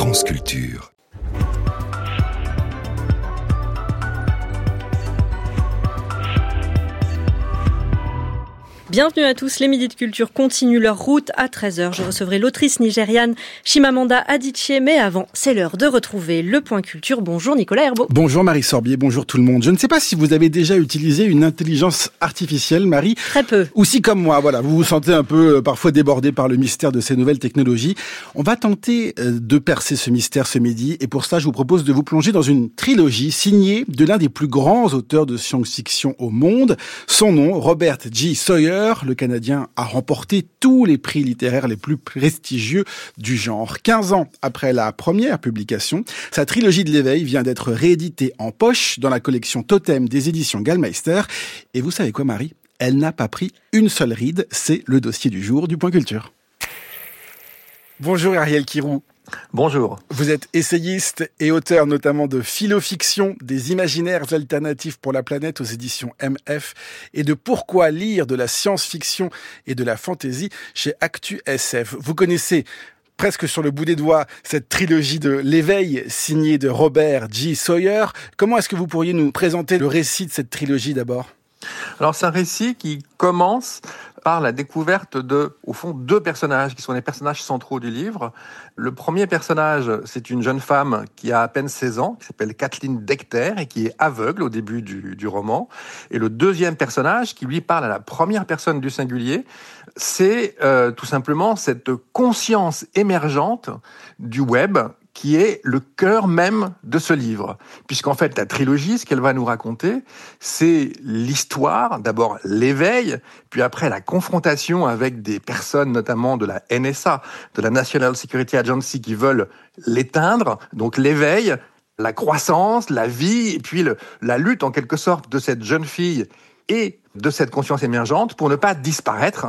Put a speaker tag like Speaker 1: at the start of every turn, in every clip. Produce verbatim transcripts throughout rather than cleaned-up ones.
Speaker 1: France Culture.
Speaker 2: Bienvenue à tous, les Midis de Culture continuent leur route à treize heures. Je recevrai l'autrice nigériane Chimamanda Adichie, mais avant, c'est l'heure de retrouver le Point Culture. Bonjour Nicolas Herbeau.
Speaker 3: Bonjour Marie Sorbier, bonjour tout le monde. Je ne sais pas si vous avez déjà utilisé une intelligence artificielle, Marie.
Speaker 2: Très peu.
Speaker 3: Ou si, comme moi, voilà, vous vous sentez un peu euh, parfois débordé par le mystère de ces nouvelles technologies. On va tenter euh, de percer ce mystère ce midi, et pour ça, je vous propose de vous plonger dans une trilogie signée de l'un des plus grands auteurs de science-fiction au monde. Son nom, Robert J. Sawyer. Le Canadien a remporté tous les prix littéraires les plus prestigieux du genre. quinze ans après la première publication, sa trilogie de l'éveil vient d'être rééditée en poche dans la collection Totem des éditions Gallmeister. Et vous savez quoi, Marie ? Elle n'a pas pris une seule ride. C'est le dossier du jour du Point Culture. Bonjour Ariel Kirou.
Speaker 4: Bonjour.
Speaker 3: Vous êtes essayiste et auteur notamment de Philofiction, des imaginaires alternatifs pour la planète aux éditions M F et de Pourquoi lire de la science-fiction et de la fantasy chez Actu S F. Vous connaissez presque sur le bout des doigts cette trilogie de l'éveil signée de Robert J. Sawyer. Comment est-ce que vous pourriez nous présenter le récit de cette trilogie d'abord ?
Speaker 4: Alors c'est un récit qui commence par la découverte de, au fond, deux personnages qui sont les personnages centraux du livre. Le premier personnage, c'est une jeune femme qui a à peine seize ans, qui s'appelle Kathleen Dechter et qui est aveugle au début du, du roman. Et le deuxième personnage, qui lui parle à la première personne du singulier, c'est euh, tout simplement cette conscience émergente du web qui est le cœur même de ce livre. Puisqu'en fait, la trilogie, ce qu'elle va nous raconter, c'est l'histoire, d'abord l'éveil, puis après la confrontation avec des personnes, notamment de la N S A, de la National Security Agency, qui veulent l'éteindre. Donc l'éveil, la croissance, la vie, et puis le, la lutte, en quelque sorte, de cette jeune fille et de cette conscience émergente pour ne pas disparaître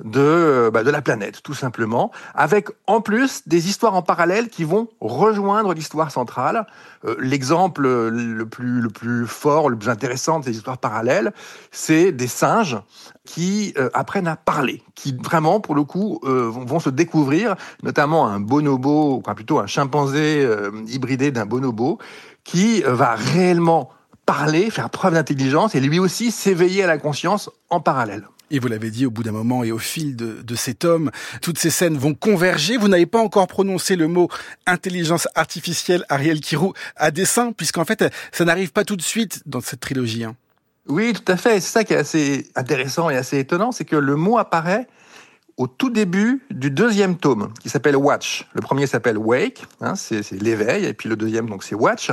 Speaker 4: de, bah, de la planète, tout simplement, avec en plus des histoires en parallèle qui vont rejoindre l'histoire centrale. Euh, l'exemple le plus, le plus fort, le plus intéressant de ces histoires parallèles, c'est des singes qui euh, apprennent à parler, qui vraiment, pour le coup, euh, vont, vont se découvrir, notamment un bonobo, enfin plutôt un chimpanzé euh, hybridé d'un bonobo, qui euh, va réellement parler, faire preuve d'intelligence et lui aussi s'éveiller à la conscience en parallèle.
Speaker 3: Et vous l'avez dit, au bout d'un moment et au fil de, de cet homme, toutes ces scènes vont converger. Vous n'avez pas encore prononcé le mot intelligence artificielle, Ariel Kirou, à dessein, puisqu'en fait, ça n'arrive pas tout de suite dans cette trilogie. Hein.
Speaker 4: Oui, tout à fait. C'est ça qui est assez intéressant et assez étonnant, c'est que le mot apparaît au tout début du deuxième tome, qui s'appelle Watch. Le premier s'appelle Wake, hein, c'est, c'est l'éveil, et puis le deuxième, donc, c'est Watch.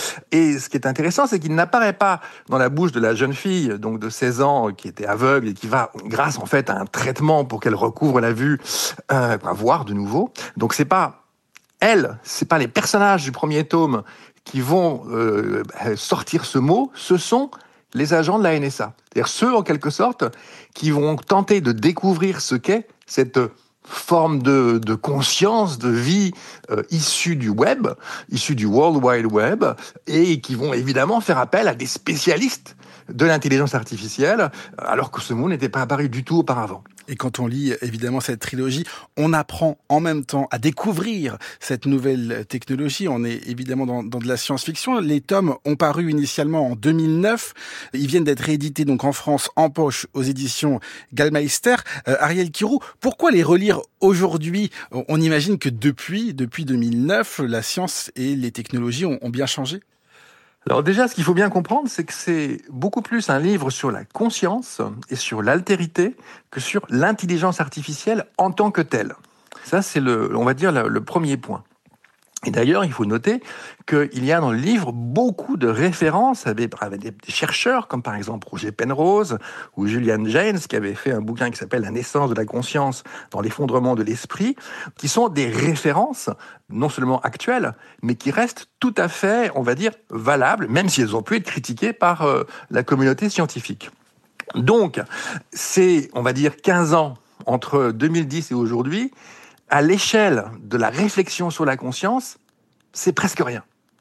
Speaker 4: Et ce qui est intéressant, c'est qu'il n'apparaît pas dans la bouche de la jeune fille, donc de seize ans, qui était aveugle et qui va, grâce en fait à un traitement pour qu'elle recouvre la vue, euh, voir de nouveau. Donc c'est pas elle, c'est pas les personnages du premier tome qui vont euh, sortir ce mot, ce sont les agents de la N S A. C'est-à-dire ceux, en quelque sorte, qui vont tenter de découvrir ce qu'est cette forme de, de conscience, de vie euh, issue du web, issue du World Wide Web, et qui vont évidemment faire appel à des spécialistes de l'intelligence artificielle, alors que ce mot n'était pas apparu du tout auparavant.
Speaker 3: Et quand on lit évidemment cette trilogie, on apprend en même temps à découvrir cette nouvelle technologie. On est évidemment dans, dans de la science-fiction. Les tomes ont paru initialement en deux mille neuf. Ils viennent d'être réédités donc en France en poche aux éditions Gallmeister. Euh, Ariel Kirou, pourquoi les relire aujourd'hui ? On imagine que depuis, depuis deux mille neuf, la science et les technologies ont, ont bien changé.
Speaker 4: Alors déjà, ce qu'il faut bien comprendre, c'est que c'est beaucoup plus un livre sur la conscience et sur l'altérité que sur l'intelligence artificielle en tant que telle. Ça, c'est le, on va dire, le, le premier point. Et d'ailleurs, il faut noter qu'il y a dans le livre beaucoup de références avec, avec des chercheurs, comme par exemple Roger Penrose ou Julian Jaynes, qui avait fait un bouquin qui s'appelle « La naissance de la conscience dans l'effondrement de l'esprit », qui sont des références non seulement actuelles, mais qui restent tout à fait, on va dire, valables, même si elles ont pu être critiquées par euh, la communauté scientifique. Donc, c'est, on va dire, quinze ans entre deux mille dix et aujourd'hui, à l'échelle de la réflexion sur la conscience, c'est presque rien.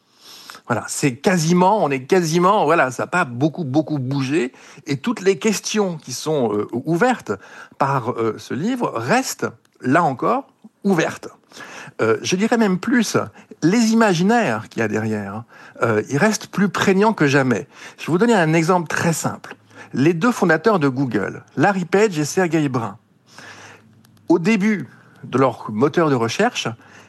Speaker 4: Voilà, c'est quasiment, on est quasiment, voilà, ça n'a pas beaucoup, beaucoup bougé. Et toutes les questions qui sont euh, ouvertes par euh, ce livre restent, là encore, ouvertes. Euh, je dirais même plus, les imaginaires qu'il y a derrière, euh, ils restent plus prégnants que jamais. Je vais vous donner un exemple très simple. Les deux fondateurs de Google, Larry Page et Sergey Brin, au début de leur moteur de recherche,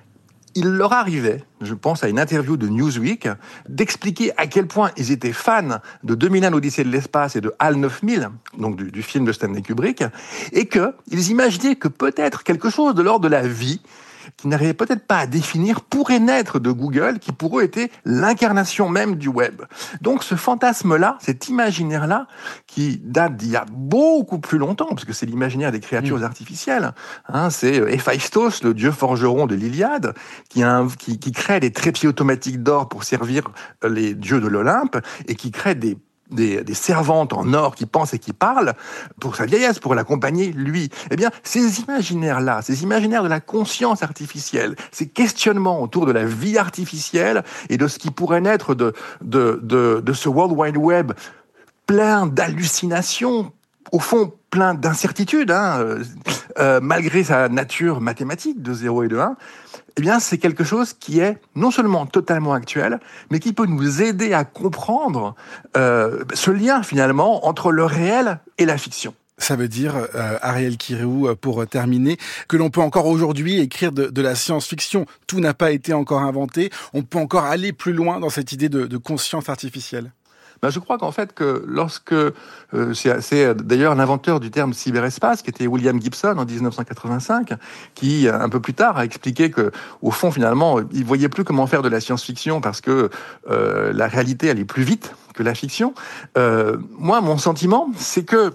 Speaker 4: il leur arrivait, je pense à une interview de Newsweek, d'expliquer à quel point ils étaient fans de deux mille un l'Odyssée de l'espace et de HAL neuf mille, donc du, du film de Stanley Kubrick, et qu'ils imaginaient que peut-être quelque chose de l'ordre de la vie, qui n'arrivait peut-être pas à définir, pourrait naître de Google, qui pour eux était l'incarnation même du web. Donc ce fantasme-là, cet imaginaire-là, qui date d'il y a beaucoup plus longtemps, parce que c'est l'imaginaire des créatures mmh. artificielles, hein, c'est Héphaïstos, le dieu forgeron de l'Iliade, qui, a un, qui, qui crée des trépieds automatiques d'or pour servir les dieux de l'Olympe, et qui crée des Des, des servantes en or qui pensent et qui parlent pour sa vieillesse, pour l'accompagner, lui. Eh bien, ces imaginaires-là, ces imaginaires de la conscience artificielle, ces questionnements autour de la vie artificielle et de ce qui pourrait naître de, de, de, de ce World Wide Web plein d'hallucinations, au fond plein d'incertitudes, hein, euh, euh, malgré sa nature mathématique de zéro et de un, eh bien, c'est quelque chose qui est non seulement totalement actuel, mais qui peut nous aider à comprendre euh, ce lien, finalement, entre le réel et la fiction.
Speaker 3: Ça veut dire, euh, Ariel Kirou, pour terminer, que l'on peut encore aujourd'hui écrire de, de la science-fiction. Tout n'a pas été encore inventé. On peut encore aller plus loin dans cette idée de, de conscience artificielle.
Speaker 4: Ben, je crois qu'en fait, que lorsque euh, c'est, c'est d'ailleurs l'inventeur du terme cyberespace, qui était William Gibson en dix-neuf cent quatre-vingt-cinq, qui un peu plus tard a expliqué que, au fond, finalement, il voyait plus comment faire de la science-fiction parce que euh, la réalité allait plus vite que la fiction. Euh, moi, mon sentiment, c'est que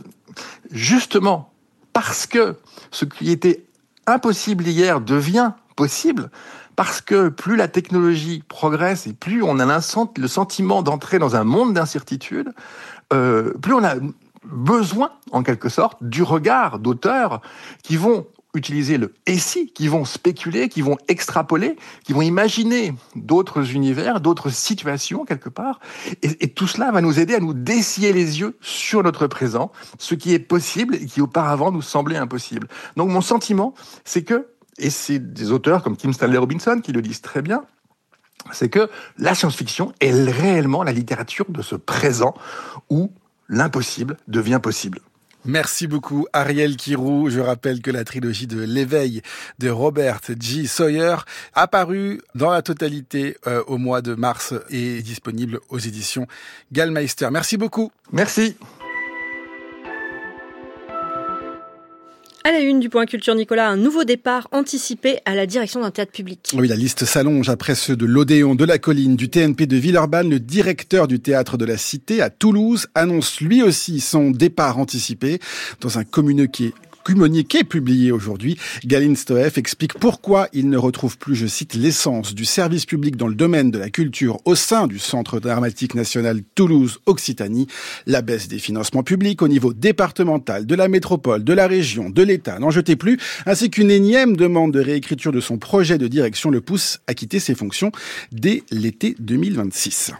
Speaker 4: justement parce que ce qui était impossible hier devient possible. Parce que plus la technologie progresse et plus on a le sentiment d'entrer dans un monde d'incertitude, euh, plus on a besoin, en quelque sorte, du regard d'auteurs qui vont utiliser le « et si », qui vont spéculer, qui vont extrapoler, qui vont imaginer d'autres univers, d'autres situations, quelque part. Et, et tout cela va nous aider à nous dessiller les yeux sur notre présent, ce qui est possible et qui auparavant nous semblait impossible. Donc mon sentiment, c'est que, et c'est des auteurs comme Kim Stanley Robinson qui le disent très bien, c'est que la science-fiction est réellement la littérature de ce présent où l'impossible devient possible.
Speaker 3: Merci beaucoup Ariel Kirou. Je rappelle que la trilogie de l'éveil de Robert J. Sawyer, apparue dans la totalité euh, au mois de mars, est disponible aux éditions Gallmeister. Merci beaucoup.
Speaker 4: Merci.
Speaker 2: À la une du Point Culture, Nicolas, un nouveau départ anticipé à la direction d'un théâtre public.
Speaker 3: Oui, la liste s'allonge après ceux de l'Odéon, de la Colline, du T N P de Villeurbanne. Le directeur du théâtre de la Cité à Toulouse annonce lui aussi son départ anticipé dans un communiqué communiqué publié aujourd'hui. Galine Stoeff explique pourquoi il ne retrouve plus, je cite, l'essence du service public dans le domaine de la culture au sein du Centre dramatique national Toulouse-Occitanie. La baisse des financements publics au niveau départemental, de la métropole, de la région, de l'État, n'en jetez plus, ainsi qu'une énième demande de réécriture de son projet de direction le pousse à quitter ses fonctions dès l'été deux mille vingt-six.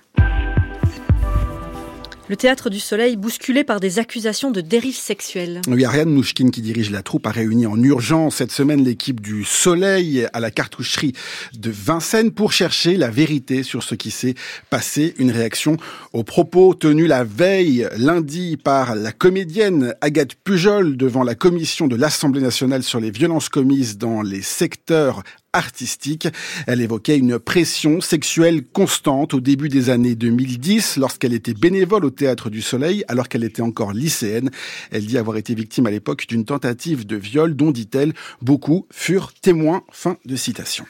Speaker 2: Le Théâtre du Soleil bousculé par des accusations de dérive sexuelle.
Speaker 3: Oui, Ariane Nouchkine, qui dirige la troupe, a réuni en urgence cette semaine l'équipe du Soleil à la cartoucherie de Vincennes pour chercher la vérité sur ce qui s'est passé. Une réaction aux propos tenus la veille, lundi, par la comédienne Agathe Pujol devant la commission de l'Assemblée nationale sur les violences commises dans les secteurs artistique. Elle évoquait une pression sexuelle constante au début des années deux mille dix lorsqu'elle était bénévole au Théâtre du Soleil alors qu'elle était encore lycéenne. Elle dit avoir été victime à l'époque d'une tentative de viol dont, dit-elle, beaucoup furent témoins. Fin de citation.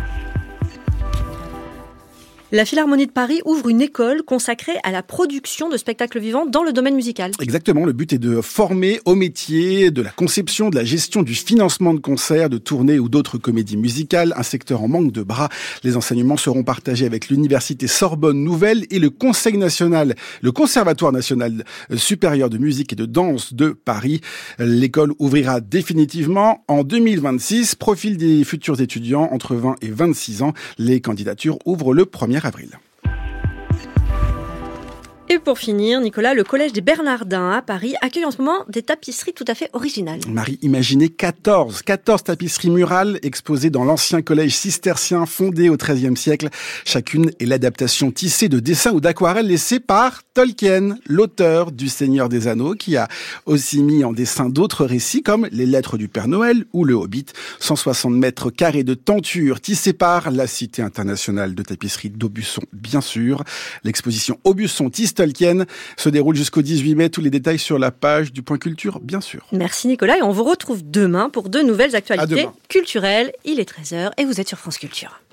Speaker 2: La Philharmonie de Paris ouvre une école consacrée à la production de spectacles vivants dans le domaine musical.
Speaker 3: Exactement, le but est de former au métier de la conception, de la gestion, du financement de concerts, de tournées ou d'autres comédies musicales, un secteur en manque de bras. Les enseignements seront partagés avec l'Université Sorbonne Nouvelle et le Conseil national, le Conservatoire national supérieur de musique et de danse de Paris. L'école ouvrira définitivement en deux mille vingt-six. Profil des futurs étudiants entre vingt et vingt-six ans. Les candidatures ouvrent le premier avril.
Speaker 2: Et pour finir, Nicolas, le Collège des Bernardins à Paris accueille en ce moment des tapisseries tout à fait originales.
Speaker 3: Marie, imaginez quatorze, quatorze tapisseries murales exposées dans l'ancien collège cistercien fondé au treizième siècle. Chacune est l'adaptation tissée de dessins ou d'aquarelles laissés par Tolkien, l'auteur du Seigneur des Anneaux, qui a aussi mis en dessin d'autres récits comme les Lettres du Père Noël ou le Hobbit. cent soixante mètres carrés de tentures tissées par la Cité internationale de tapisserie d'Aubusson, bien sûr. L'exposition Aubusson tisse Tolkien se déroule jusqu'au dix-huit mai. Tous les détails sur la page du Point Culture, bien sûr.
Speaker 2: Merci Nicolas, et on vous retrouve demain pour de nouvelles actualités
Speaker 3: À demain.
Speaker 2: culturelles. Il est treize heures et vous êtes sur France Culture.